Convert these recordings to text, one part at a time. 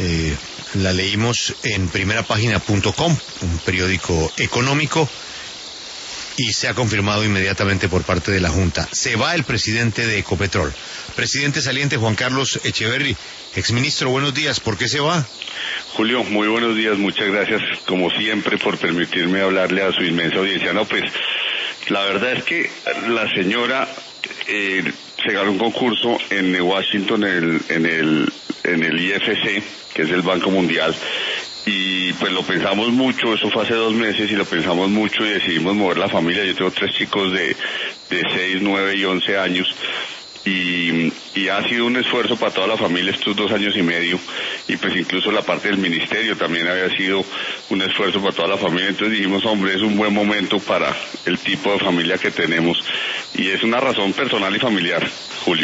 La leímos en primerapagina.com, un periódico económico, y se ha confirmado inmediatamente por parte de la Junta. Se va el presidente de Ecopetrol. Presidente saliente Juan Carlos Echeverry, exministro, buenos días. ¿Por qué se va? Julio, muy buenos días, muchas gracias como siempre por permitirme hablarle a su inmensa audiencia. No, pues la verdad es que la señora se ganó un concurso en Washington en el IFC, que es el Banco Mundial, y pues lo pensamos mucho. Eso fue hace 2 meses y lo pensamos mucho y decidimos mover la familia. Yo tengo 3 chicos de 6, 9 y 11 años. Y ha sido un esfuerzo para toda la familia estos 2 años y medio, y pues incluso la parte del ministerio también había sido un esfuerzo para toda la familia. Entonces dijimos, hombre, es un buen momento para el tipo de familia que tenemos, y es una razón personal y familiar, Julio.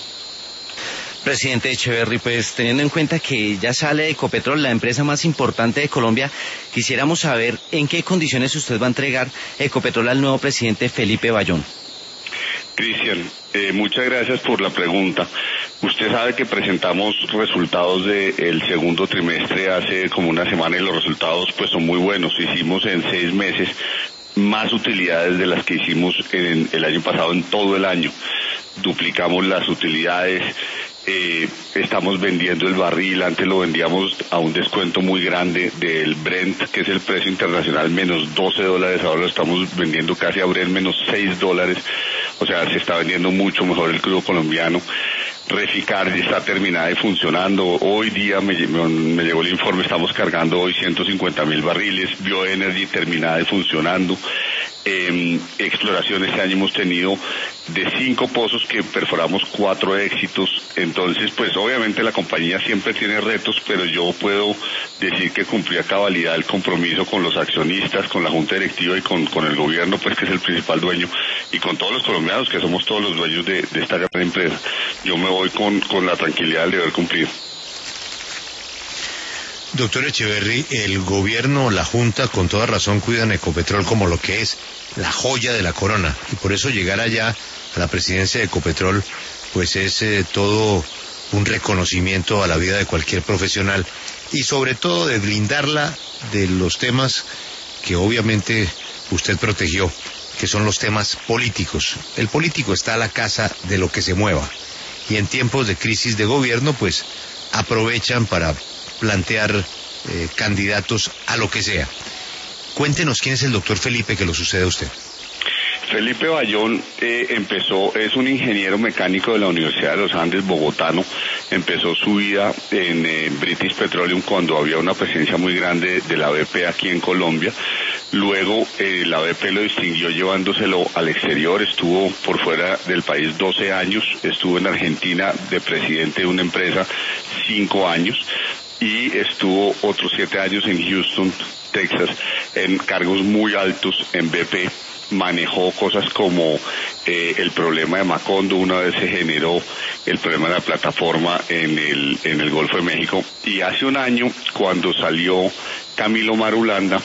Presidente Echeverry, pues teniendo en cuenta que ya sale de Ecopetrol, la empresa más importante de Colombia, quisiéramos saber en qué condiciones usted va a entregar Ecopetrol al nuevo presidente Felipe Bayón. Cristian, muchas gracias por la pregunta. Usted sabe que presentamos resultados del segundo trimestre hace como una semana, y los resultados pues son muy buenos. Hicimos en 6 meses más utilidades de las que hicimos en el año pasado, en todo el año. Duplicamos las utilidades. Estamos vendiendo el barril. Antes lo vendíamos a un descuento muy grande del Brent, que es el precio internacional, menos $12. Ahora lo estamos vendiendo casi a Brent menos $6. O sea, se está vendiendo mucho mejor el crudo colombiano. Reficar está terminada y funcionando. Hoy día me llegó el informe, estamos cargando hoy 150.000 barriles. Bioenergy terminada y funcionando. Exploración este año hemos tenido de 5 pozos que perforamos 4 éxitos. Entonces, pues obviamente la compañía siempre tiene retos, pero yo puedo decir que cumplí a cabalidad el compromiso con los accionistas, con la junta directiva y con el gobierno, pues que es el principal dueño, y con todos los colombianos, que somos todos los dueños de esta gran empresa. Yo me voy con la tranquilidad de haber cumplido. Doctor Echeverry, el gobierno, la Junta, con toda razón cuidan Ecopetrol como lo que es la joya de la corona, y por eso llegar allá a la presidencia de Ecopetrol pues es todo un reconocimiento a la vida de cualquier profesional, y sobre todo de blindarla de los temas que obviamente usted protegió, que son los temas políticos. El político está a la casa de lo que se mueva, y en tiempos de crisis de gobierno pues aprovechan para plantear candidatos a lo que sea. Cuéntenos quién es el doctor Felipe que lo sucede a usted. Felipe Bayón es un ingeniero mecánico de la Universidad de los Andes, bogotano. Empezó su vida en British Petroleum cuando había una presencia muy grande de la BP aquí en Colombia. Luego la BP lo distinguió llevándoselo al exterior. Estuvo por fuera del país 12 años, estuvo en Argentina de presidente de una empresa 5 años, y estuvo otros 7 años en Houston, Texas, en cargos muy altos en BP. Manejó cosas como el problema de Macondo. Una vez se generó el problema de la plataforma en el Golfo de México, y hace un año, cuando salió Camilo Marulanda,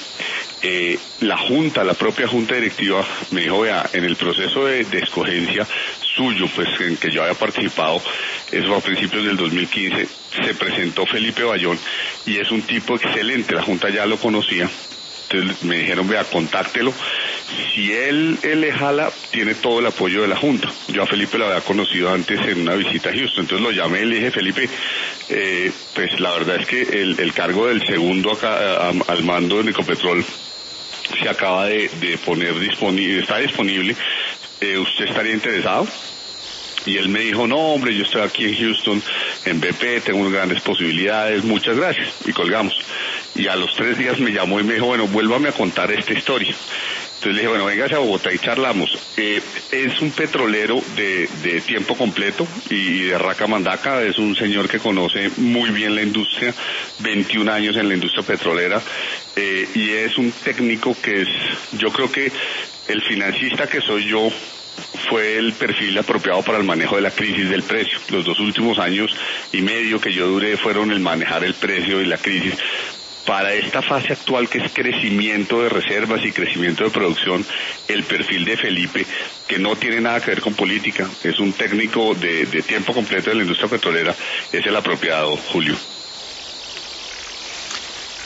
la propia junta directiva me dijo, vea, en el proceso de escogencia suyo, pues en que yo había participado, eso fue a principios del 2015, se presentó Felipe Bayón, y es un tipo excelente. La junta ya lo conocía. Entonces me dijeron, vea, contáctelo. Si él le jala, tiene todo el apoyo de la Junta. Yo a Felipe lo había conocido antes en una visita a Houston. Entonces lo llamé y le dije, Felipe, pues la verdad es que el cargo del segundo acá al mando de Ecopetrol se acaba de poner disponible, está disponible. ¿Usted estaría interesado? Y él me dijo, no hombre, yo estoy aquí en Houston, en BP, tengo grandes posibilidades, muchas gracias, y colgamos. Y a los 3 días me llamó y me dijo, bueno, vuélvame a contar esta historia. Entonces le dije, bueno, véngase a Bogotá y charlamos. Es un petrolero de tiempo completo y de raca mandaca. Es un señor que conoce muy bien la industria, 21 años en la industria petrolera, y es un técnico que es, yo creo que el financista que soy yo, fue el perfil apropiado para el manejo de la crisis del precio. Los 2 últimos años y medio que yo duré fueron el manejar el precio y la crisis. Para esta fase actual, que es crecimiento de reservas y crecimiento de producción, el perfil de Felipe, que no tiene nada que ver con política, es un técnico de tiempo completo de la industria petrolera, es el apropiado, Julio.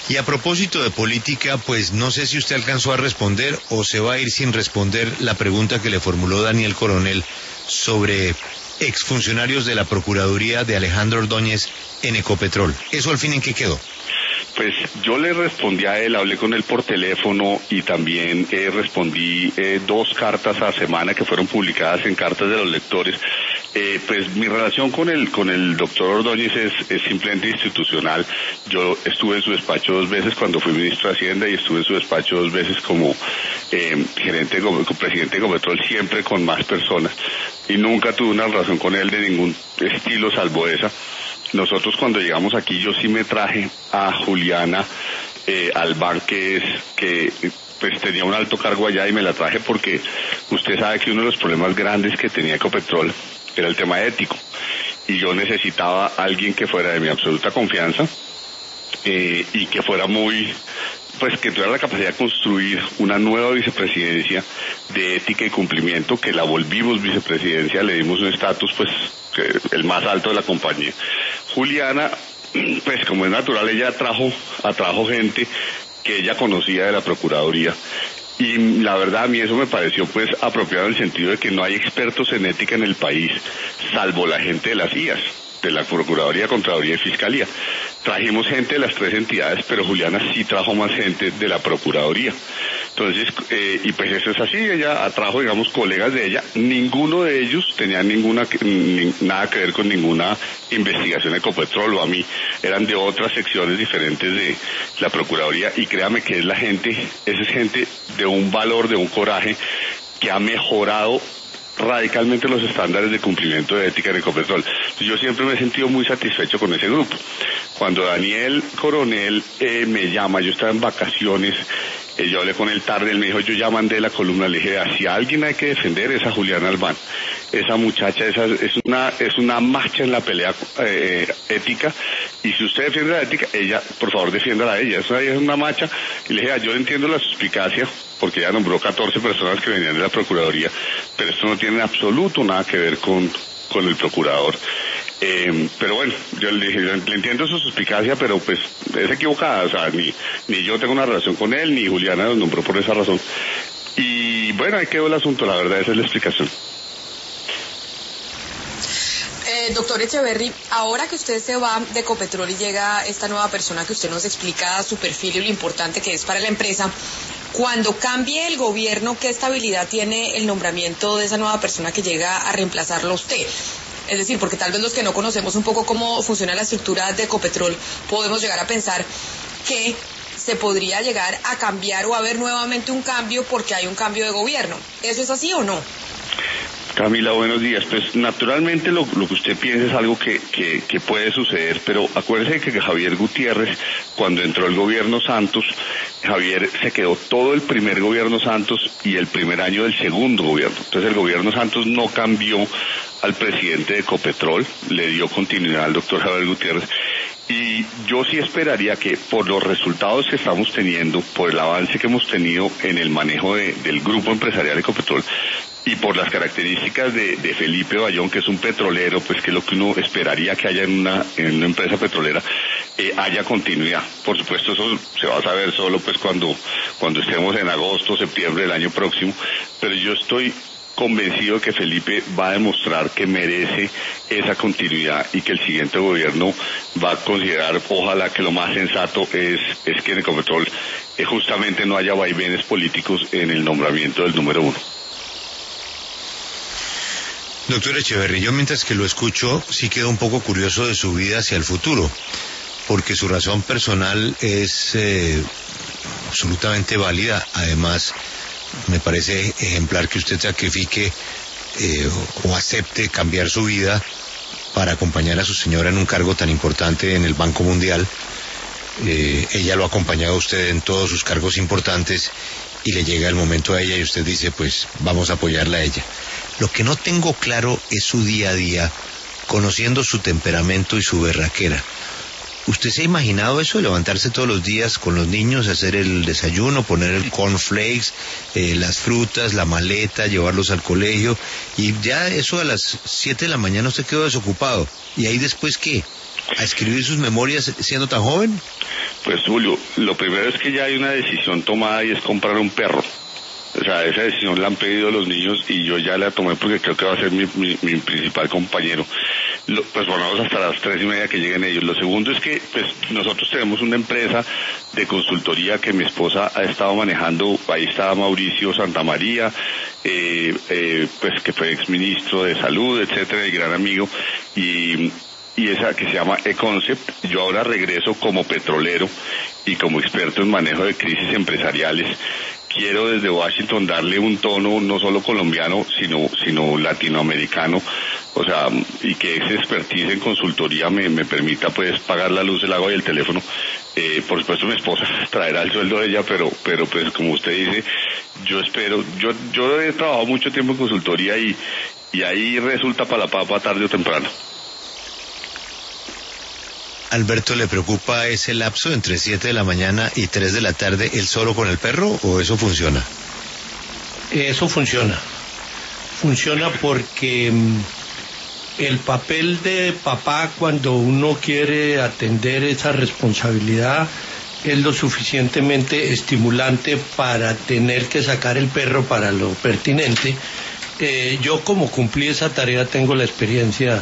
Y a propósito de política, pues no sé si usted alcanzó a responder o se va a ir sin responder la pregunta que le formuló Daniel Coronel sobre exfuncionarios de la Procuraduría de Alejandro Ordóñez en Ecopetrol. ¿Eso al fin en qué quedó? Pues yo le respondí a él, hablé con él por teléfono y también respondí 2 cartas a semana que fueron publicadas en Cartas de los Lectores. Pues mi relación con el doctor Ordóñez es simplemente institucional. Yo estuve en su despacho 2 veces cuando fui ministro de Hacienda y estuve en su despacho 2 veces como presidente de Ecopetrol, siempre con más personas. Y nunca tuve una relación con él de ningún estilo salvo esa. Nosotros cuando llegamos aquí yo sí me traje a Juliana Albán, que pues tenía un alto cargo allá, y me la traje porque usted sabe que uno de los problemas grandes que tenía Ecopetrol era el tema ético, y yo necesitaba a alguien que fuera de mi absoluta confianza y que fuera que tuviera la capacidad de construir una nueva vicepresidencia de ética y cumplimiento, que la volvimos vicepresidencia, le dimos un estatus el más alto de la compañía. Juliana, pues como es natural, ella atrajo gente que ella conocía de la Procuraduría, y la verdad a mí eso me pareció pues apropiado en el sentido de que no hay expertos en ética en el país, salvo la gente de las IAS, de la Procuraduría, Contraloría y Fiscalía. Trajimos gente de las 3 entidades, pero Juliana sí trajo más gente de la Procuraduría. Entonces, y pues eso es así, ella atrajo, digamos, colegas de ella, ninguno de ellos tenía nada que ver con ninguna investigación de Ecopetrol o a mí, eran de otras secciones diferentes de la Procuraduría, y créame que esa es gente de un valor, de un coraje, que ha mejorado radicalmente los estándares de cumplimiento de ética en Ecopetrol. Entonces, yo siempre me he sentido muy satisfecho con ese grupo. Cuando Daniel Coronel me llama, yo estaba en vacaciones, yo hablé con él tarde, él me dijo, yo ya mandé la columna, le dije, si a alguien hay que defender es a Juliana Albán. Esa muchacha es una marcha en la pelea ética, y si usted defiende la ética, ella, por favor, defiéndala a ella. Eso es una marcha, y le dije, yo entiendo la suspicacia, porque ella nombró 14 personas que venían de la Procuraduría, pero esto no tiene en absoluto nada que ver con el procurador. Pero bueno, yo le dije, le entiendo su suspicacia, pero pues es equivocada, o sea, ni yo tengo una relación con él, ni Juliana lo nombró por esa razón. Y bueno, ahí quedó el asunto, la verdad, esa es la explicación. Doctor Echeverry, ahora que usted se va de Ecopetrol y llega esta nueva persona que usted nos explica su perfil y lo importante que es para la empresa, cuando cambie el gobierno, ¿qué estabilidad tiene el nombramiento de esa nueva persona que llega a reemplazarlo a usted? Es decir, porque tal vez los que no conocemos un poco cómo funciona la estructura de Ecopetrol, podemos llegar a pensar que se podría llegar a cambiar o a haber nuevamente un cambio porque hay un cambio de gobierno. ¿Eso es así o no? Camila, buenos días. Pues naturalmente lo que usted piensa es algo que puede suceder, pero acuérdese que Javier Gutiérrez, cuando entró el gobierno Santos, Javier se quedó todo el primer gobierno Santos y el primer año del segundo gobierno. Entonces el gobierno Santos no cambió al presidente de Ecopetrol, le dio continuidad al doctor Javier Gutiérrez. Y yo sí esperaría que por los resultados que estamos teniendo, por el avance que hemos tenido en el manejo del grupo empresarial Ecopetrol, y por las características de Felipe Bayón, que es un petrolero, pues que es lo que uno esperaría que haya en una empresa petrolera, haya continuidad. Por supuesto, eso se va a saber solo pues cuando estemos en agosto, septiembre del año próximo, pero yo estoy convencido de que Felipe va a demostrar que merece esa continuidad y que el siguiente gobierno va a considerar, ojalá, que lo más sensato es que en Ecopetrol justamente no haya vaivenes políticos en el nombramiento del número 1. Doctor Echeverry, yo mientras que lo escucho sí quedo un poco curioso de su vida hacia el futuro, porque su razón personal es absolutamente válida. Además, me parece ejemplar que usted sacrifique o acepte cambiar su vida para acompañar a su señora en un cargo tan importante en el Banco Mundial. Ella lo ha acompañado a usted en todos sus cargos importantes y le llega el momento a ella y usted dice, pues vamos a apoyarla a ella. Lo que no tengo claro es su día a día, conociendo su temperamento y su berraquera. ¿Usted se ha imaginado eso de levantarse todos los días con los niños, hacer el desayuno, poner el cornflakes, las frutas, la maleta, llevarlos al colegio, y ya eso a las 7 de la mañana usted quedó desocupado? ¿Y ahí después qué? a escribir sus memorias siendo tan joven? Pues Julio, lo primero es que ya hay una decisión tomada y es comprar un perro. O sea, esa decisión la han pedido los niños y yo ya la tomé porque creo que va a ser mi principal compañero. Pues vamos hasta las 3:30 que lleguen ellos. Lo segundo es que pues nosotros tenemos una empresa de consultoría que mi esposa ha estado manejando. Ahí está Mauricio Santamaría, pues que fue exministro de Salud, etcétera, y gran amigo, y esa que se llama eConcept. Yo ahora regreso como petrolero y como experto en manejo de crisis empresariales. Quiero desde Washington darle un tono no solo colombiano, sino latinoamericano, o sea, y que ese expertise en consultoría me permita pues pagar la luz, el agua y el teléfono. Por supuesto mi esposa traerá el sueldo de ella, pero pues como usted dice, yo espero, yo he trabajado mucho tiempo en consultoría y ahí resulta para la papa tarde o temprano. Alberto, ¿le preocupa ese lapso entre 7 de la mañana y 3 de la tarde, él solo con el perro, o eso funciona? Eso funciona. Funciona porque el papel de papá cuando uno quiere atender esa responsabilidad es lo suficientemente estimulante para tener que sacar el perro para lo pertinente. Yo como cumplí esa tarea tengo la experiencia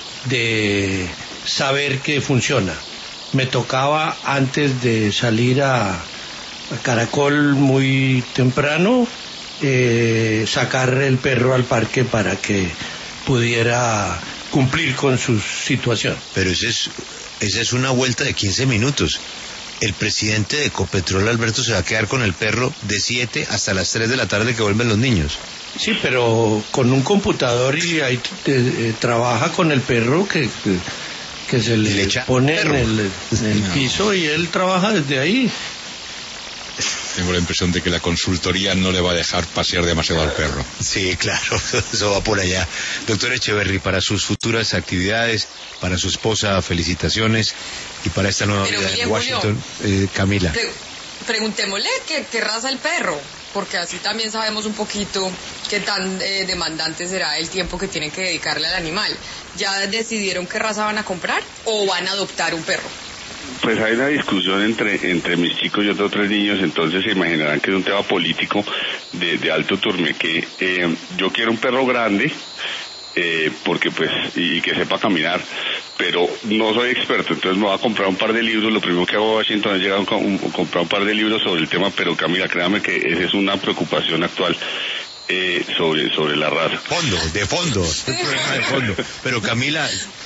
de saber que funciona. Me tocaba antes de salir a Caracol muy temprano sacar el perro al parque para que pudiera cumplir con su situación. Pero esa es una vuelta de 15 minutos. El presidente de Ecopetrol, Alberto, se va a quedar con el perro de 7 hasta las 3 de la tarde que vuelven los niños. Sí, pero con un computador y ahí trabaja con el perro que se le pone en el piso y él trabaja desde ahí. Tengo la impresión de que la consultoría no le va a dejar pasear demasiado al perro. Sí, claro, eso va por allá. Doctor Echeverry, para sus futuras actividades, para su esposa, felicitaciones, y para esta nueva vida en Washington, Camila. Preguntémosle qué raza el perro, porque así también sabemos un poquito qué tan demandante será el tiempo que tienen que dedicarle al animal. ¿Ya decidieron qué raza van a comprar o van a adoptar un perro? Pues hay una discusión entre mis chicos y otros 3 niños, entonces se imaginarán que es un tema político de alto turmeque. Yo quiero un perro grande, porque pues, y que sepa caminar, pero no soy experto, entonces me voy a comprar un par de libros. Lo primero que hago en Washington es llegar a comprar un par de libros sobre el tema, pero Camila, créame que esa es una preocupación actual. Sobre la raza. De fondo, el problema de fondo. Pero Camila,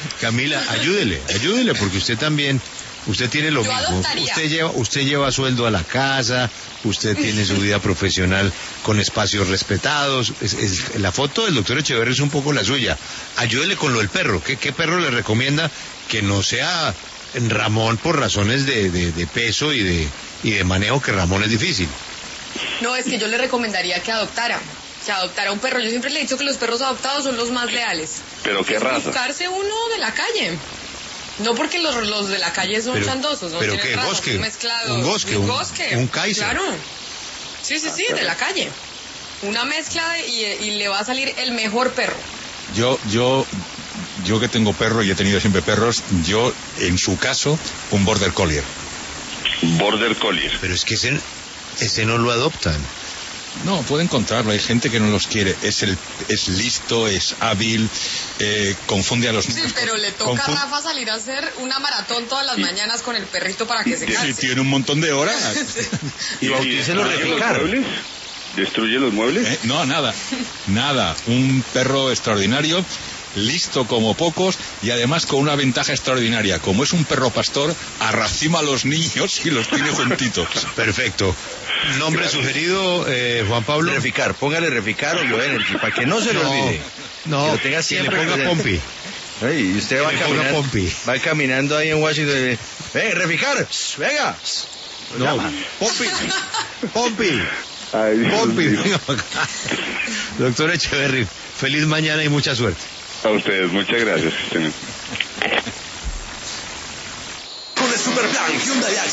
ayúdele, porque usted también, usted tiene lo mismo. Usted lleva sueldo a la casa, usted tiene su vida profesional con espacios respetados. La foto del doctor Echeverry es un poco la suya. Ayúdele con lo del perro. ¿Qué perro le recomienda que no sea Ramón por razones de peso y de manejo, que Ramón es difícil? No, es que yo le recomendaría que adoptara un perro. Yo siempre le he dicho que los perros adoptados son los más leales. ¿Pero qué raza? Buscarse uno de la calle. No porque los de la calle son chandosos, no pero tienen raza, ¿Gosque? Mezclado. Un Gosque, un Kaiser. Claro. Sí, de la calle. Una mezcla y le va a salir el mejor perro. Yo que tengo perro y he tenido siempre perros, yo en su caso un Border Collie. Border Collie. Pero es que ese no lo adoptan. No, puede encontrarlo, hay gente que no los quiere, es listo, es hábil, confunde a los niños. Sí, pero le toca a Rafa salir a hacer una maratón todas las mañanas con el perrito para que se canse. Y tiene un montón de horas. ¿Y bautícelo replicar? ¿Destruye los muebles? No, nada, un perro extraordinario, listo como pocos y además con una ventaja extraordinaria. Como es un perro pastor, arracima a los niños y los tiene juntitos. Perfecto. Nombre sugerido, Juan Pablo. Reficar, póngale Reficar o Bioenergy, para que no se lo olvide. No, que lo tenga siempre. Que le ponga Pompi. Y usted va caminando ahí en Washington y Reficar, venga. No, Pompi. Pompi. Doctor Echeverry, feliz mañana y mucha suerte. A ustedes, muchas gracias. Con el Superplan Hyundai